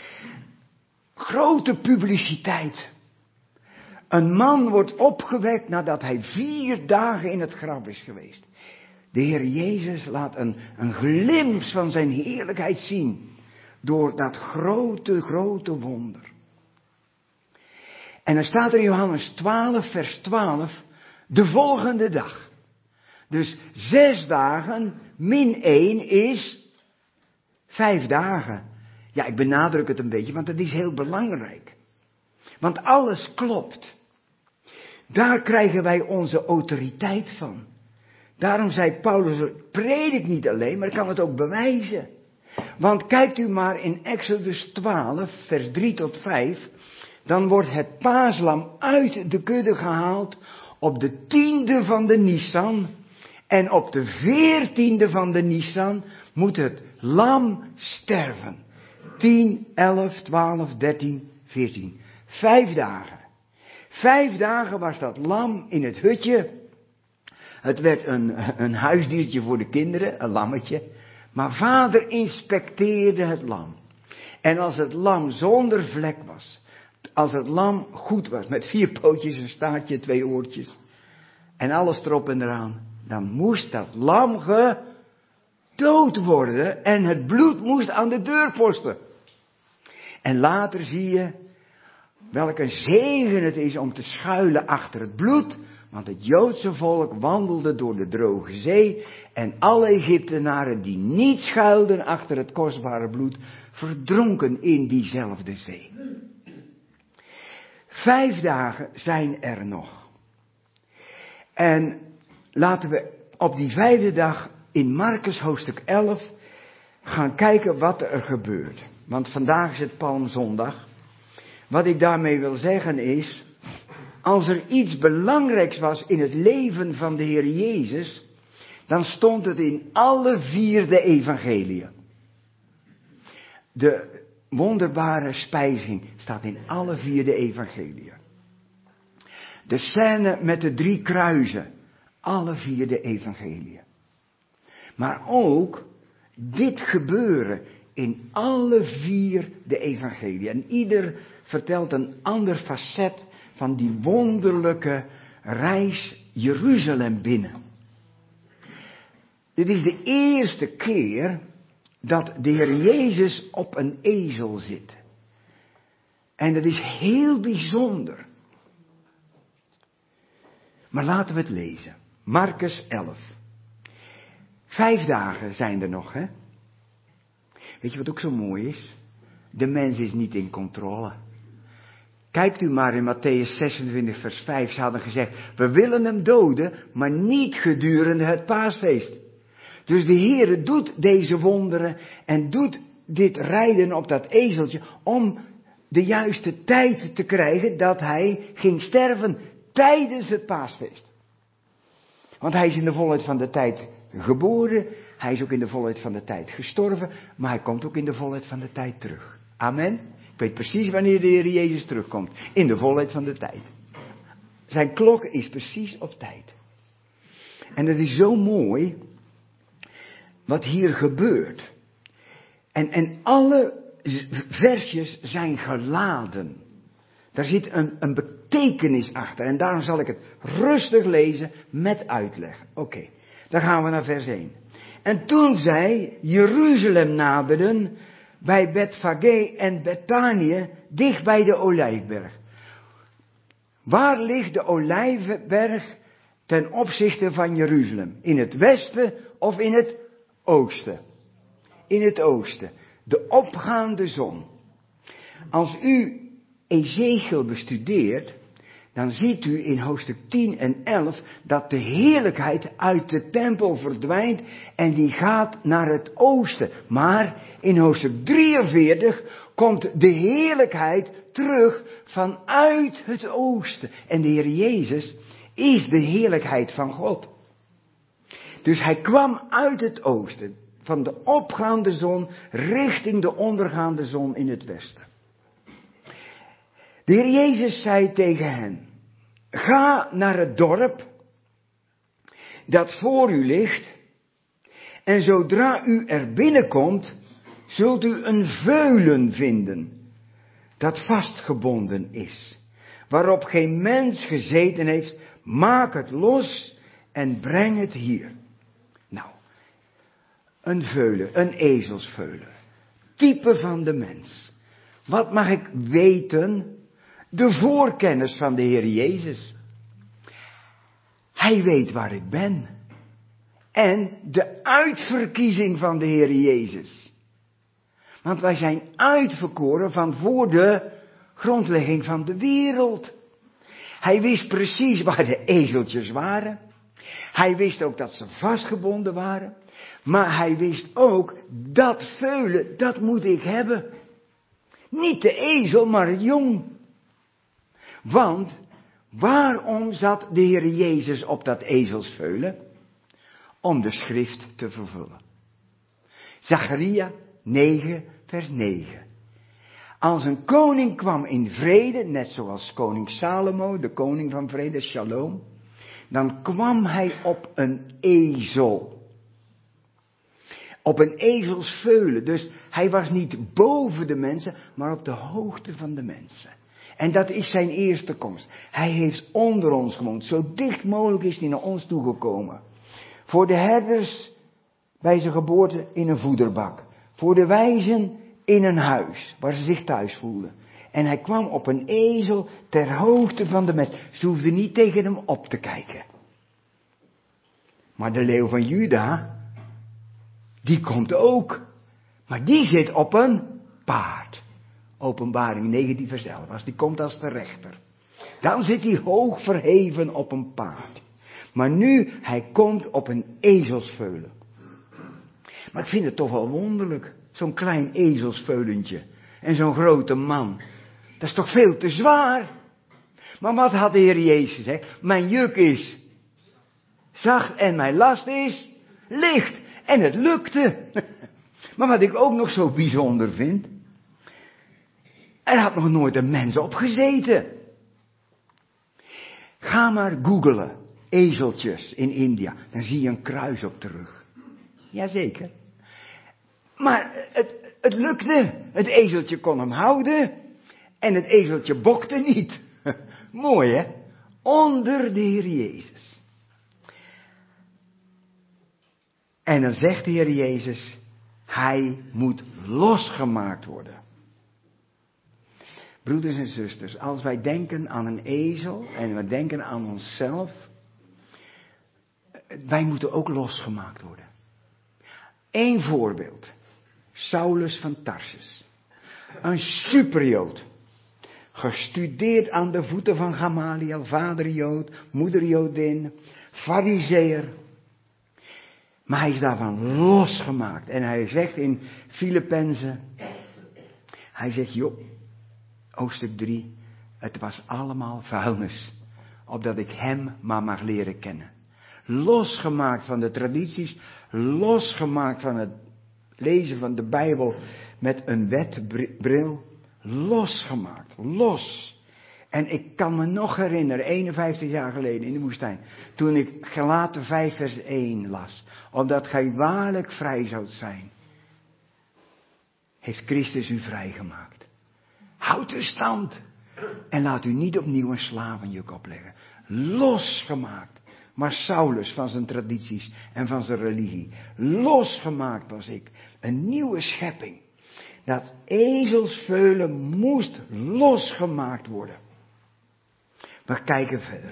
Grote publiciteit. Een man wordt opgewekt nadat hij vier dagen in het graf is geweest. De Heer Jezus laat een, een glimp van zijn heerlijkheid zien. Door dat grote, grote wonder. En dan staat er in Johannes twaalf, vers twaalf. De volgende dag. Dus zes dagen min één is vijf dagen. Ja, ik benadruk het een beetje, want dat is heel belangrijk. Want alles klopt. Daar krijgen wij onze autoriteit van. Daarom zei Paulus, predik niet alleen, maar ik kan het ook bewijzen. Want kijkt u maar in Exodus twaalf, vers drie tot vijf. Dan wordt het paaslam uit de kudde gehaald op de tiende van de Nisan. En op de veertiende van de Nisan moet het lam sterven. tien, elf, twaalf, dertien, veertien. Vijf dagen. Vijf dagen was dat lam in het hutje. Het werd een, een huisdiertje voor de kinderen, een lammetje. Maar vader inspecteerde het lam. En als het lam zonder vlek was, als het lam goed was, met vier pootjes, een staartje, twee oortjes, en alles erop en eraan, dan moest dat lam gedood worden en het bloed moest aan de deurposten. En later zie je welk een zegen het is om te schuilen achter het bloed, want het Joodse volk wandelde door de droge zee en alle Egyptenaren die niet schuilden achter het kostbare bloed, verdronken in diezelfde zee. Vijf dagen zijn er nog. En laten we op die vijfde dag in Markus hoofdstuk elf gaan kijken wat er gebeurt. Want vandaag is het Palmzondag. Wat ik daarmee wil zeggen is, als er iets belangrijks was in het leven van de Heer Jezus, dan stond het in alle vier de evangeliën. De wonderbare spijzing staat in alle vier de evangeliën. De scène met de drie kruisen, alle vier de evangeliën. Maar ook dit gebeuren in alle vier de evangeliën. En ieder vertelt een ander facet van die wonderlijke reis Jeruzalem binnen. Dit is de eerste keer dat de Heer Jezus op een ezel zit. En dat is heel bijzonder. Maar laten we het lezen. Markus elf. Vijf dagen zijn er nog, hè? Weet je wat ook zo mooi is? De mens is niet in controle. Kijkt u maar in Matthäus zesentwintig vers vijf. Ze hadden gezegd, we willen hem doden, maar niet gedurende het paasfeest. Dus de Heere doet deze wonderen en doet dit rijden op dat ezeltje om de juiste tijd te krijgen dat hij ging sterven tijdens het paasfeest. Want hij is in de volheid van de tijd geboren, hij is ook in de volheid van de tijd gestorven, maar hij komt ook in de volheid van de tijd terug. Amen. Ik weet precies wanneer de Heer Jezus terugkomt, in de volheid van de tijd. Zijn klok is precies op tijd. En het is zo mooi wat hier gebeurt. En, en alle versjes zijn geladen. Daar zit een, een betekenis achter. En daarom zal ik het rustig lezen met uitleg. Oké, okay, dan gaan we naar vers één. En toen zij Jeruzalem naderden bij Betfage en Betanië, dicht bij de Olijfberg. Waar ligt de Olijfberg ten opzichte van Jeruzalem? In het westen of in het oosten? In het oosten. De opgaande zon. Als u Ezekiel bestudeert, dan ziet u in hoofdstuk tien en elf dat de heerlijkheid uit de tempel verdwijnt en die gaat naar het oosten. Maar in hoofdstuk drieënveertig komt de heerlijkheid terug vanuit het oosten. En de Heer Jezus is de heerlijkheid van God. Dus hij kwam uit het oosten, van de opgaande zon richting de ondergaande zon in het westen. De Heer Jezus zei tegen hen, ga naar het dorp dat voor u ligt, en zodra u er binnenkomt, zult u een veulen vinden, dat vastgebonden is, waarop geen mens gezeten heeft. Maak het los en breng het hier. Nou, een veulen, een ezelsveulen, type van de mens. Wat mag ik weten? De voorkennis van de Heer Jezus. Hij weet waar ik ben. En de uitverkiezing van de Heer Jezus. Want wij zijn uitverkoren van voor de grondlegging van de wereld. Hij wist precies waar de ezeltjes waren. Hij wist ook dat ze vastgebonden waren. Maar hij wist ook, dat veulen, dat moet ik hebben. Niet de ezel, maar het jong. Want waarom zat de Heer Jezus op dat ezelsveulen? Om de schrift te vervullen. Zacharia negen, vers negen. Als een koning kwam in vrede, net zoals koning Salomo, de koning van vrede, Shalom, dan kwam hij op een ezel. Op een ezelsveulen. Dus hij was niet boven de mensen, maar op de hoogte van de mensen. En dat is zijn eerste komst. Hij heeft onder ons gewoond. Zo dicht mogelijk is hij naar ons toegekomen. Voor de herders bij zijn geboorte in een voederbak. Voor de wijzen in een huis waar ze zich thuis voelden. En hij kwam op een ezel ter hoogte van de mens. Ze hoefden niet tegen hem op te kijken. Maar de leeuw van Juda, die komt ook. Maar die zit op een paard. Openbaring negentien vers elf. Als die komt als de rechter. Dan zit hij hoog verheven op een paard. Maar nu, hij komt op een ezelsveulen. Maar ik vind het toch wel wonderlijk. Zo'n klein ezelsveulentje. En zo'n grote man. Dat is toch veel te zwaar. Maar wat had de Heer Jezus gezegd? Mijn juk is zacht en mijn last is licht. En het lukte. Maar wat ik ook nog zo bijzonder vind. Er had nog nooit een mens op gezeten. Ga maar googlen. Ezeltjes in India. Dan zie je een kruis op de rug. Jazeker. Maar het, het lukte. Het ezeltje kon hem houden. En het ezeltje bokte niet. Mooi hè. Onder de Heer Jezus. En dan zegt de Heer Jezus. Hij moet losgemaakt worden. Broeders en zusters, als wij denken aan een ezel en we denken aan onszelf, wij moeten ook losgemaakt worden. Eén voorbeeld. Saulus van Tarsus. Een superjood. Gestudeerd aan de voeten van Gamaliel, vader Jood, moeder Jodin, farizeeër. Maar hij is daarvan losgemaakt. En hij zegt in Filippenzen, hij zegt, joh, hoofdstuk drie, het was allemaal vuilnis, opdat ik hem maar mag leren kennen. Losgemaakt van de tradities, losgemaakt van het lezen van de Bijbel met een wetbril, losgemaakt, los. En ik kan me nog herinneren, eenenvijftig jaar geleden in de woestijn, toen ik Galaten vijf vers één las, opdat gij waarlijk vrij zoudt zijn, heeft Christus u vrijgemaakt. Houd de stand. En laat u niet opnieuw een slavenjuk opleggen. Losgemaakt. Maar Saulus van zijn tradities en van zijn religie. Losgemaakt was ik. Een nieuwe schepping. Dat ezelsveulen moest losgemaakt worden. We kijken verder.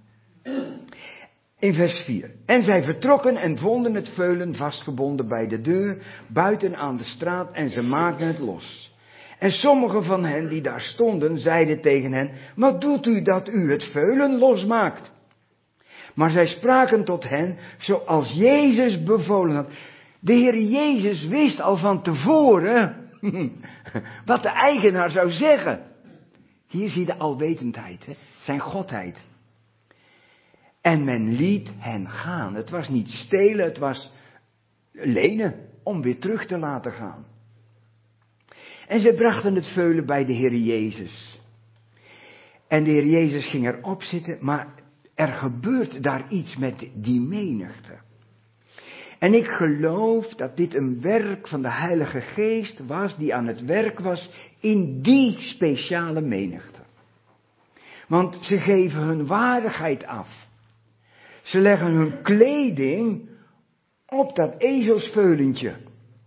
In vers vier. En zij vertrokken en vonden het veulen vastgebonden bij de deur, buiten aan de straat, en ze maakten het los. En sommigen van hen die daar stonden, zeiden tegen hen, wat doet u dat u het veulen losmaakt? Maar zij spraken tot hen, zoals Jezus bevolen had. De Heer Jezus wist al van tevoren wat de eigenaar zou zeggen. Hier zie je de alwetendheid, hè? Zijn godheid. En men liet hen gaan. Het was niet stelen, het was lenen om weer terug te laten gaan. En ze brachten het veulen bij de Heer Jezus. En de Heer Jezus ging erop zitten, maar er gebeurt daar iets met die menigte. En ik geloof dat dit een werk van de Heilige Geest was, die aan het werk was in die speciale menigte. Want ze geven hun waardigheid af. Ze leggen hun kleding op dat ezelsveulentje.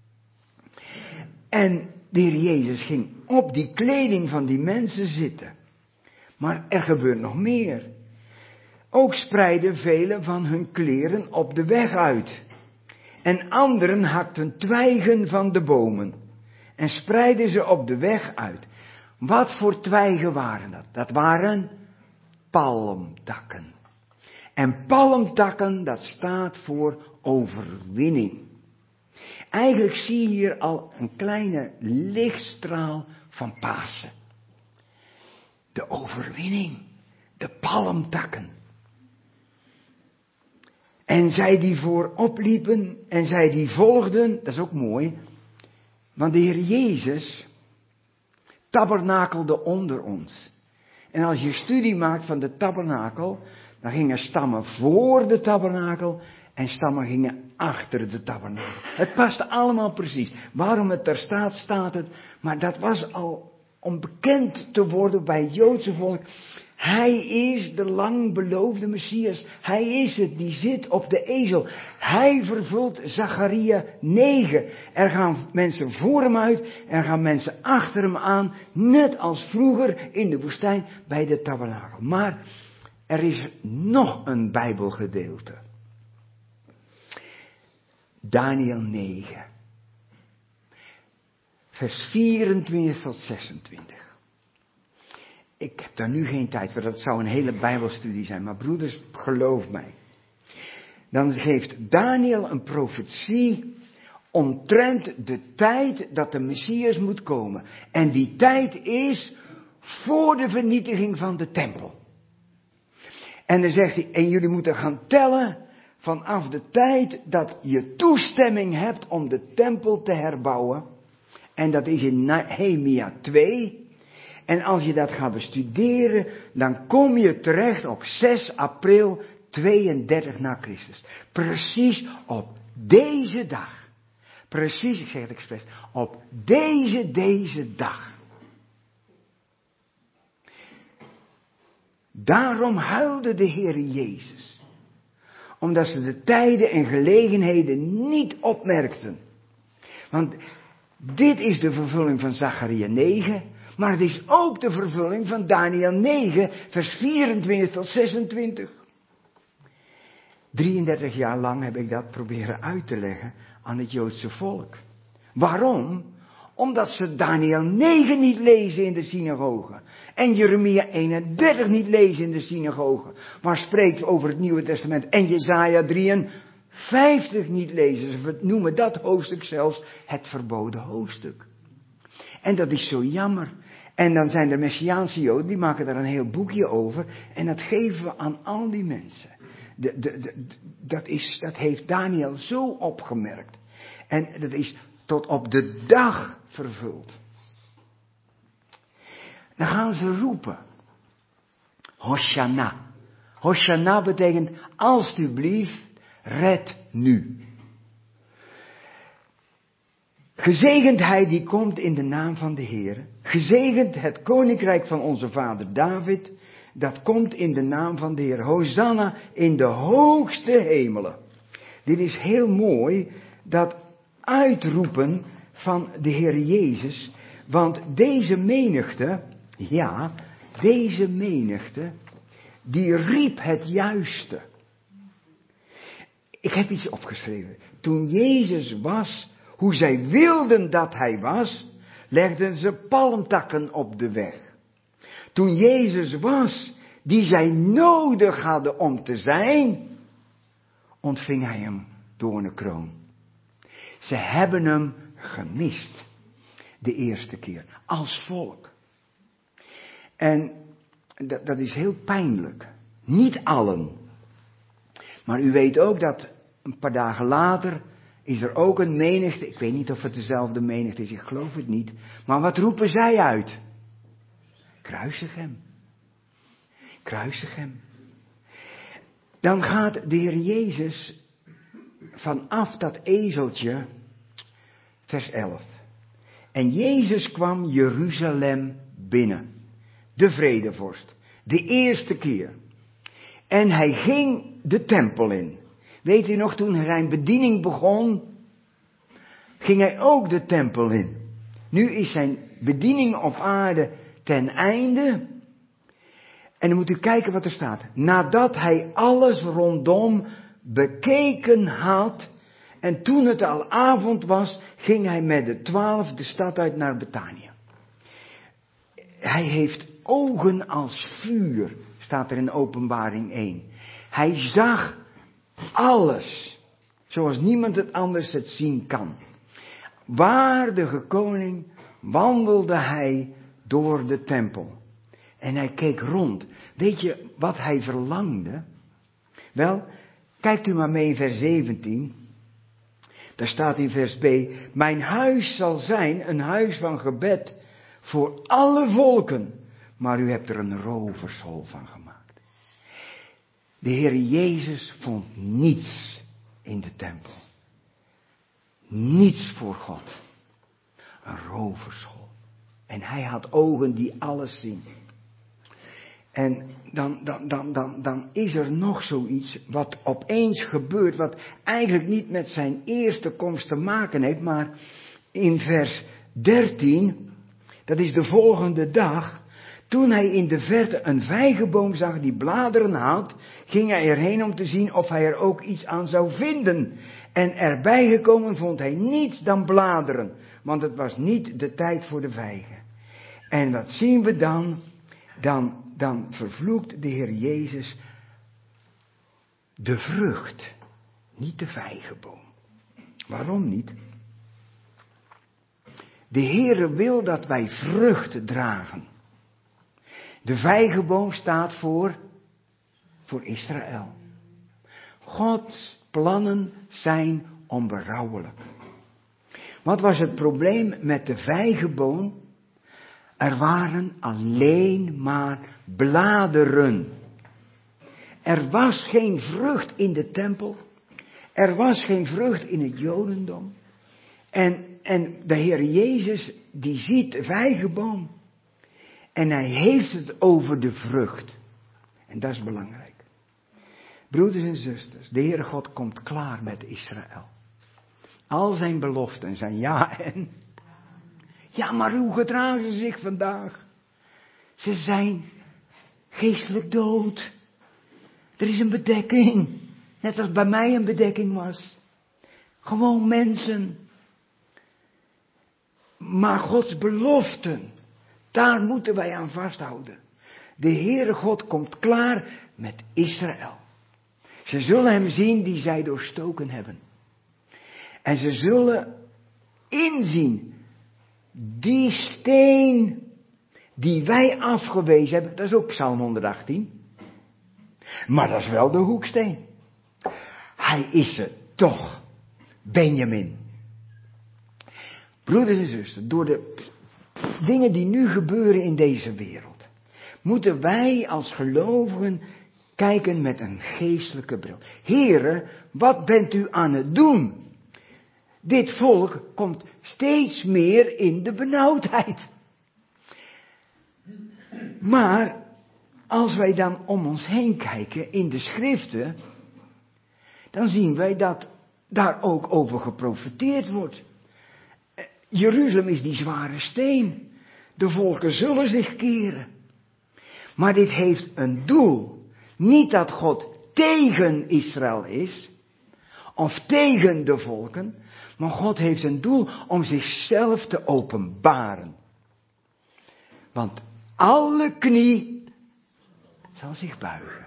En de Heer Jezus ging op die kleding van die mensen zitten. Maar er gebeurt nog meer. Ook spreiden velen van hun kleren op de weg uit. En anderen hakten twijgen van de bomen. En spreidden ze op de weg uit. Wat voor twijgen waren dat? Dat waren palmtakken. En palmtakken, dat staat voor overwinning. Eigenlijk zie je hier al een kleine lichtstraal van Pasen. De overwinning. De palmtakken. En zij die voorop liepen en zij die volgden, dat is ook mooi. Want de Heer Jezus tabernakelde onder ons. En als je studie maakt van de tabernakel, dan gingen stammen voor de tabernakel en stammen gingen achter de tabernakel. Het paste allemaal precies. Waarom het er staat, staat het. Maar dat was al om bekend te worden bij het Joodse volk. Hij is de lang beloofde Messias. Hij is het die zit op de ezel. Hij vervult Zacharia negen. Er gaan mensen voor hem uit. Er gaan mensen achter hem aan. Net als vroeger in de woestijn bij de tabernakel. Maar er is nog een Bijbelgedeelte. Daniel negen. Vers vierentwintig tot zesentwintig. Ik heb daar nu geen tijd voor, dat zou een hele Bijbelstudie zijn. Maar broeders, geloof mij. Dan geeft Daniel een profetie omtrent de tijd dat de Messias moet komen. En die tijd is voor de vernietiging van de tempel. En dan zegt hij, en jullie moeten gaan tellen vanaf de tijd dat je toestemming hebt om de tempel te herbouwen. En dat is in Nehemia twee. En als je dat gaat bestuderen, dan kom je terecht op zes april tweeëndertig na Christus. Precies op deze dag. Precies, ik zeg het expres, op deze, deze dag. Daarom huilde de Heer Jezus. Omdat ze de tijden en gelegenheden niet opmerkten. Want dit is de vervulling van Zacharia negen. Maar het is ook de vervulling van Daniel negen, vers vierentwintig tot zesentwintig. drieëndertig jaar lang heb ik dat proberen uit te leggen aan het Joodse volk. Waarom? Omdat ze Daniel negen niet lezen in de synagoge. En Jeremia eenendertig niet lezen in de synagoge. Maar spreekt over het Nieuwe Testament. En Jesaja drieënvijftig niet lezen. Ze noemen dat hoofdstuk zelfs het verboden hoofdstuk. En dat is zo jammer. En dan zijn er Messiaanse Joden, die maken daar een heel boekje over. En dat geven we aan al die mensen. De, de, de, dat, is, dat heeft Daniel zo opgemerkt. En dat is tot op de dag vervuld. Dan gaan ze roepen. Hosanna. Hosanna betekent, alstublieft, red nu. Gezegend hij die komt in de naam van de Heer. Gezegend het koninkrijk van onze vader David. Dat komt in de naam van de Heer. Hosanna in de hoogste hemelen. Dit is heel mooi, dat uitroepen van de Heer Jezus. Want deze menigte, ja, deze menigte, die riep het juiste. Ik heb iets opgeschreven. Toen Jezus was, hoe zij wilden dat hij was, legden ze palmtakken op de weg. Toen Jezus was, die zij nodig hadden om te zijn, ontving hij een doornenkroon. Ze hebben hem gemist. De eerste keer. Als volk. En dat, dat is heel pijnlijk. Niet allen. Maar u weet ook dat een paar dagen later is er ook een menigte. Ik weet niet of het dezelfde menigte is. Ik geloof het niet. Maar wat roepen zij uit? Kruisig hem. Kruisig hem. Dan gaat de Heer Jezus vanaf dat ezeltje, vers elf. En Jezus kwam Jeruzalem binnen, de vredevorst, de eerste keer. En hij ging de tempel in. Weet u nog, toen zijn bediening begon, ging hij ook de tempel in. Nu is zijn bediening op aarde ten einde. En dan moet u kijken wat er staat. Nadat hij alles rondom bekeken had, en toen het al avond was, ging hij met de twaalf de stad uit naar Betanië. Hij heeft ogen als vuur, staat er in Openbaring één. Hij zag alles, zoals niemand het anders het zien kan. Waardige koning wandelde hij door de tempel. En hij keek rond. Weet je wat hij verlangde? Wel, kijkt u maar mee in vers zeventien. Daar staat in vers B. Mijn huis zal zijn een huis van gebed voor alle volken. Maar u hebt er een rovershol van gemaakt. De Heer Jezus vond niets in de tempel. Niets voor God. Een rovershol. En hij had ogen die alles zien. En dan, dan, dan, dan, dan is er nog zoiets wat opeens gebeurt, wat eigenlijk niet met zijn eerste komst te maken heeft, maar in vers dertien, dat is de volgende dag, toen hij in de verte een vijgenboom zag die bladeren had, ging hij erheen om te zien of hij er ook iets aan zou vinden. En erbij gekomen vond hij niets dan bladeren, want het was niet de tijd voor de vijgen. En wat zien we dan? Dan, dan vervloekt de Heer Jezus de vrucht, niet de vijgenboom. Waarom niet? De Heer wil dat wij vruchten dragen. De vijgenboom staat voor, voor Israël. Gods plannen zijn onberouwelijk. Wat was het probleem met de vijgenboom? Er waren alleen maar bladeren. Er was geen vrucht in de tempel. Er was geen vrucht in het Jodendom. En, en de Heer Jezus, die ziet de vijgenboom. En hij heeft het over de vrucht. En dat is belangrijk. Broeders en zusters, de Heere God komt klaar met Israël. Al zijn beloften zijn ja en... Ja, maar hoe gedragen ze zich vandaag? Ze zijn geestelijk dood. Er is een bedekking. Net als bij mij een bedekking was. Gewoon mensen. Maar Gods beloften, daar moeten wij aan vasthouden. De Heere God komt klaar met Israël. Ze zullen hem zien die zij doorstoken hebben. En ze zullen inzien, die steen die wij afgewezen hebben, dat is ook Psalm honderdachttien. Maar dat is wel de hoeksteen. Hij is het toch, Benjamin. Broeders en zusters, door de dingen die nu gebeuren in deze wereld, moeten wij als gelovigen kijken met een geestelijke bril. Here, wat bent u aan het doen? Dit volk komt steeds meer in de benauwdheid. Maar als wij dan om ons heen kijken in de schriften, dan zien wij dat daar ook over geprofeteerd wordt. Jeruzalem is die zware steen. De volken zullen zich keren. Maar dit heeft een doel. Niet dat God tegen Israël is, of tegen de volken, maar God heeft een doel om zichzelf te openbaren. Want alle knie zal zich buigen.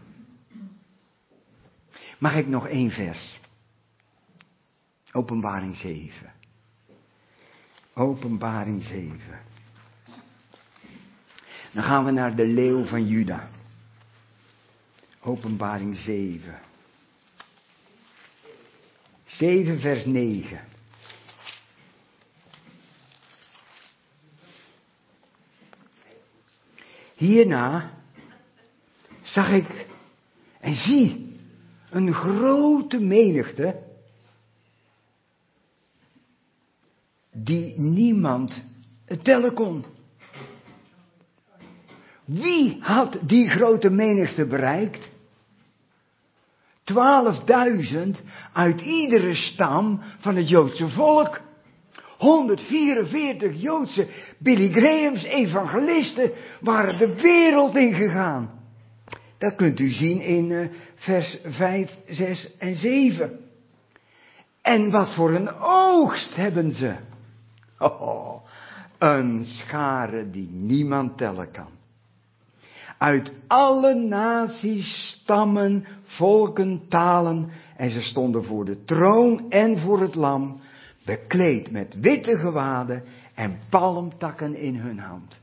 Mag ik nog één vers? Openbaring zeven. Openbaring zeven. Dan gaan we naar de leeuw van Juda. Openbaring zeven. zeven vers negen. Hierna zag ik en zie een grote menigte die niemand tellen kon. Wie had die grote menigte bereikt? Twaalfduizend uit iedere stam van het Joodse volk. honderdvierenveertig Joodse Billy Grahams, evangelisten, waren de wereld ingegaan. Dat kunt u zien in uh, vers vijf, zes en zeven. En wat voor een oogst hebben ze. Oh, een schare die niemand tellen kan. Uit alle naties, stammen, volken, talen. En ze stonden voor de troon en voor het lam. Bekleed met witte gewaden en palmtakken in hun hand.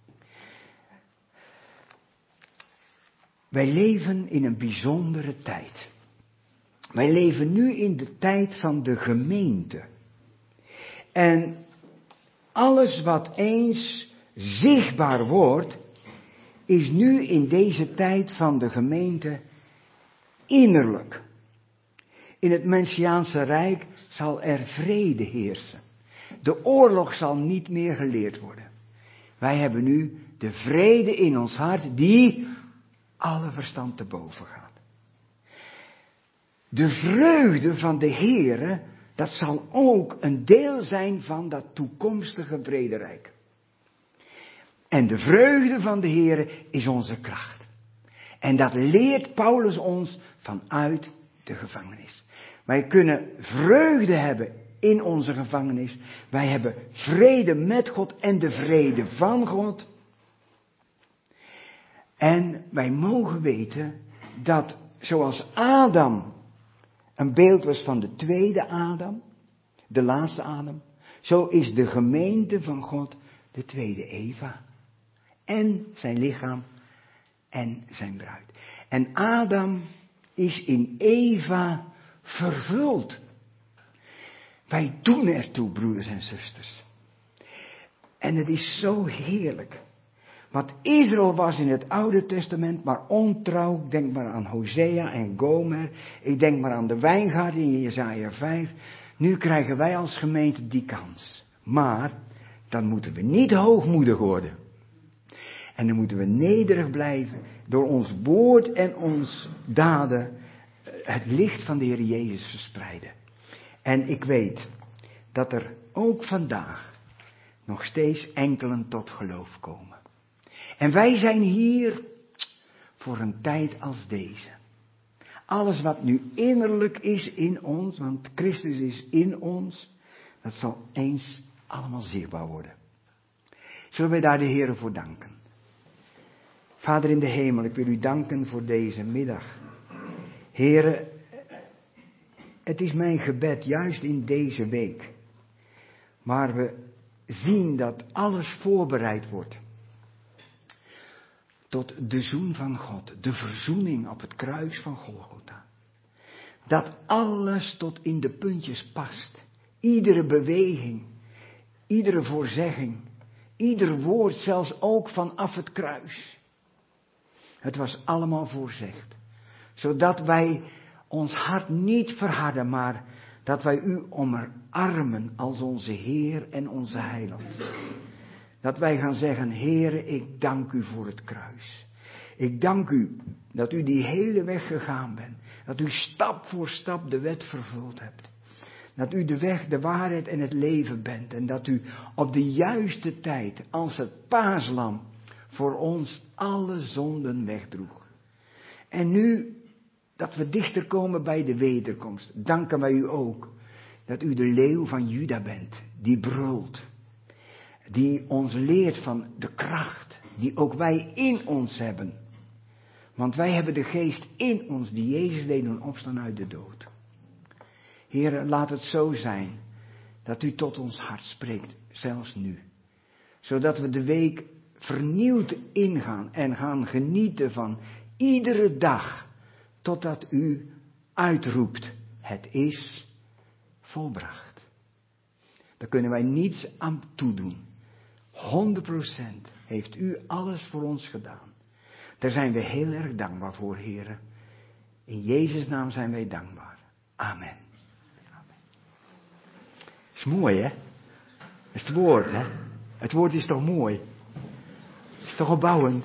Wij leven in een bijzondere tijd. Wij leven nu in de tijd van de gemeente. En alles wat eens zichtbaar wordt, is nu in deze tijd van de gemeente innerlijk. In het Messiaanse Rijk zal er vrede heersen. De oorlog zal niet meer geleerd worden. Wij hebben nu de vrede in ons hart die alle verstand te boven gaat. De vreugde van de Heere, dat zal ook een deel zijn van dat toekomstige vrederijk. En de vreugde van de Heere is onze kracht. En dat leert Paulus ons vanuit de gevangenis. Wij kunnen vreugde hebben in onze gevangenis. Wij hebben vrede met God en de vrede van God. En wij mogen weten dat zoals Adam een beeld was van de tweede Adam, de laatste Adam, zo is de gemeente van God de tweede Eva. En zijn lichaam en zijn bruid. En Adam is in Eva vervuld. Wij doen ertoe, broeders en zusters. En het is zo heerlijk. Want Israël was in het Oude Testament maar ontrouw. Ik denk maar aan Hosea en Gomer. Ik denk maar aan de wijngaard in Jesaja vijf. Nu krijgen wij als gemeente die kans. Maar dan moeten we niet hoogmoedig worden. En dan moeten we nederig blijven door ons woord en ons daden het licht van de Heer Jezus verspreiden. En ik weet dat er ook vandaag nog steeds enkelen tot geloof komen. En wij zijn hier voor een tijd als deze. Alles wat nu innerlijk is in ons, want Christus is in ons, dat zal eens allemaal zichtbaar worden. Zullen wij daar de Heer voor danken? Vader in de hemel, ik wil u danken voor deze middag. Heere, het is mijn gebed, juist in deze week, waar we zien dat alles voorbereid wordt tot de zoen van God, de verzoening op het kruis van Golgotha. Dat alles tot in de puntjes past. Iedere beweging, iedere voorzegging, ieder woord, zelfs ook vanaf het kruis. Het was allemaal voorzegd. Zodat wij ons hart niet verharden, maar dat wij u omarmen als onze Heer en onze Heiland. Dat wij gaan zeggen, Heere, ik dank u voor het kruis. Ik dank u dat u die hele weg gegaan bent. Dat u stap voor stap de wet vervuld hebt. Dat u de weg, de waarheid en het leven bent. En dat u op de juiste tijd, als het paaslam, voor ons alle zonden wegdroeg. En nu, dat we dichter komen bij de wederkomst, danken wij u ook dat u de leeuw van Juda bent, die brult. Die ons leert van de kracht, die ook wij in ons hebben. Want wij hebben de geest in ons, die Jezus deed doen opstaan uit de dood. Heere, laat het zo zijn, dat u tot ons hart spreekt, zelfs nu. Zodat we de week vernieuwd ingaan en gaan genieten van iedere dag, totdat u uitroept, het is volbracht. Daar kunnen wij niets aan toedoen. honderd procent heeft u alles voor ons gedaan. Daar zijn we heel erg dankbaar voor, heren. In Jezus' naam zijn wij dankbaar. Amen. Amen. Is mooi, hè? Is het woord, hè? Het woord is toch mooi? Is toch opbouwend?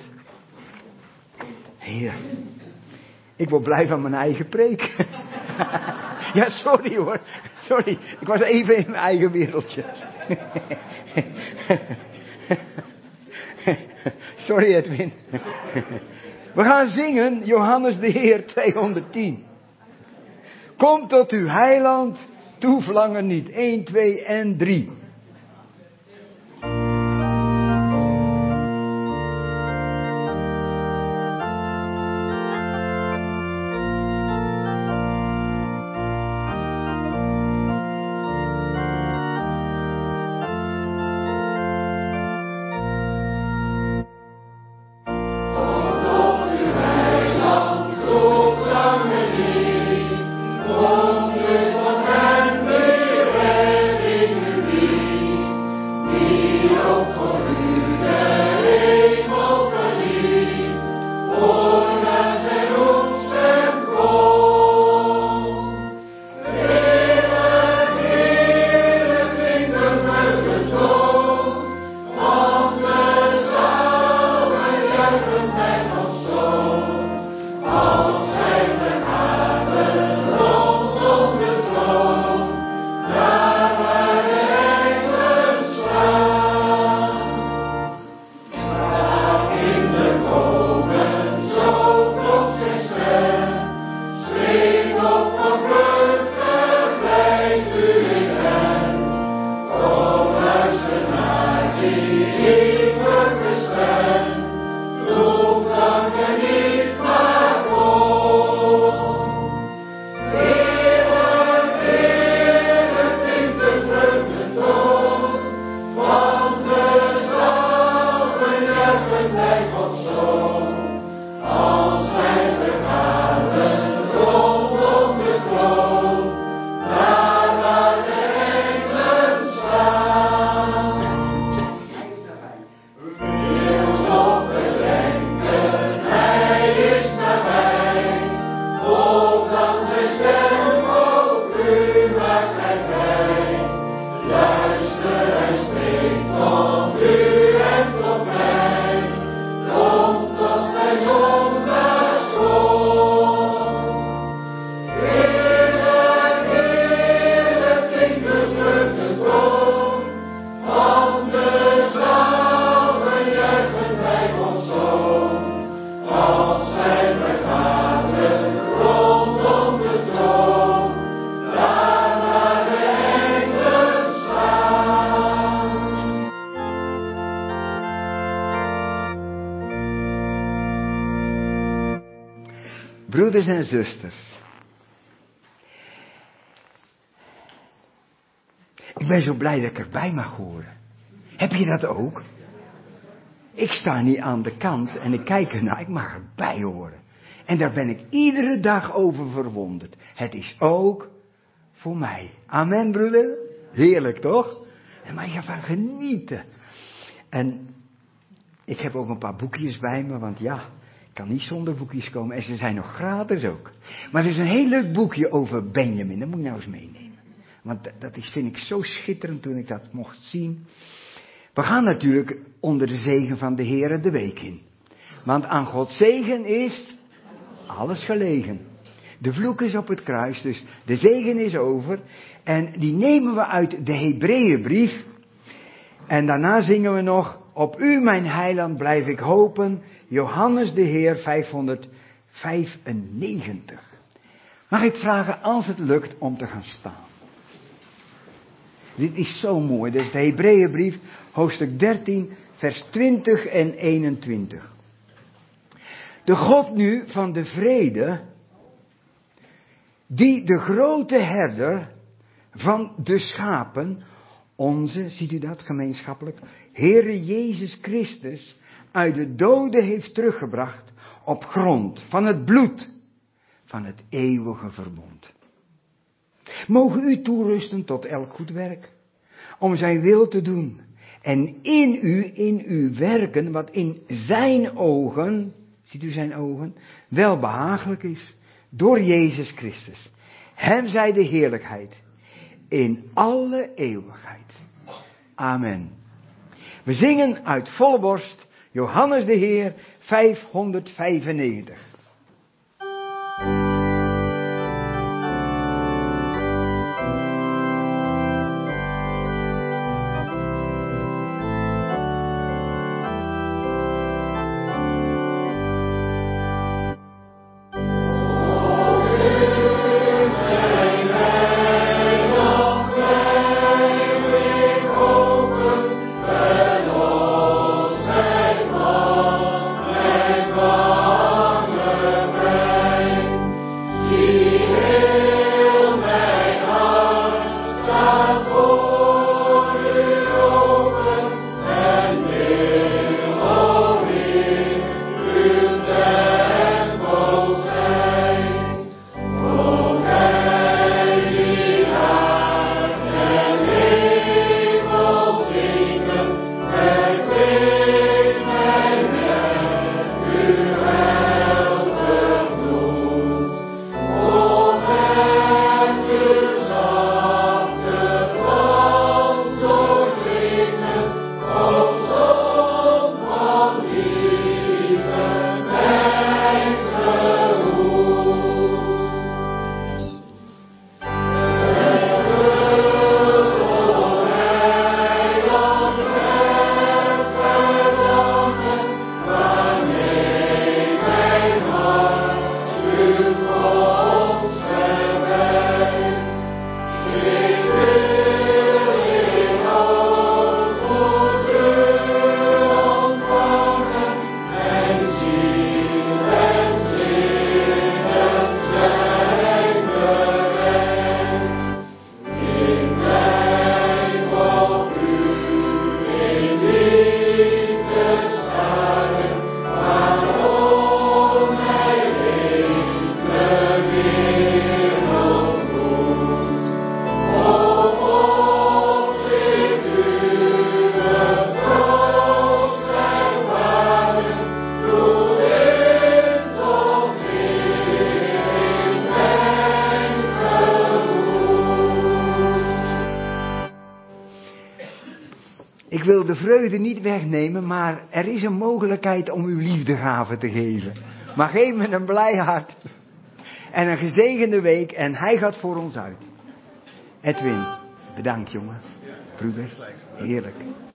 Heer, ik word blij van mijn eigen preek. Ja, sorry hoor. Sorry, ik was even in mijn eigen wereldje. Sorry Edwin. We gaan zingen Johannes de Heer tweehonderdtien. Kom tot uw heiland, toe verlangen niet. één, twee en drie. Broeders en zusters. Ik ben zo blij dat ik erbij mag horen. Heb je dat ook? Ik sta niet aan de kant en ik kijk ernaar, ik mag erbij horen. En daar ben ik iedere dag over verwonderd. Het is ook voor mij. Amen, broeder? Heerlijk, toch? En mag je ervan genieten. En ik heb ook een paar boekjes bij me, want ja, ik kan niet zonder boekjes komen. En ze zijn nog gratis ook. Maar er is een heel leuk boekje over Benjamin, dat moet je nou eens meenemen. Want dat is, vind ik zo schitterend toen ik dat mocht zien. We gaan natuurlijk onder de zegen van de Heere de week in. Want aan Gods zegen is alles gelegen. De vloek is op het kruis, dus de zegen is over. En die nemen we uit de Hebreeënbrief. En daarna zingen we nog, op u mijn heiland blijf ik hopen. Johannes de Heer vijfhonderdvijfennegentig. Mag ik vragen, als het lukt, om te gaan staan. Dit is zo mooi, dat is de Hebreeënbrief, hoofdstuk dertien, vers twintig en eenentwintig. De God nu van de vrede, die de grote herder van de schapen, onze, ziet u dat gemeenschappelijk, Heere Jezus Christus, uit de doden heeft teruggebracht op grond van het bloed van het eeuwige verbond. Mogen u toerusten tot elk goed werk, om zijn wil te doen, en in u, in u werken, wat in zijn ogen, ziet u zijn ogen, wel behagelijk is, door Jezus Christus. Hem zij de heerlijkheid, in alle eeuwigheid. Amen. We zingen uit volle borst, Johannes de Heer, vijfhonderdvijfennegentig. Ik wil de vreugde niet wegnemen, maar er is een mogelijkheid om uw liefdegave te geven. Maar geef me een blij hart en een gezegende week en hij gaat voor ons uit. Edwin, bedankt jongen. Broeder, heerlijk.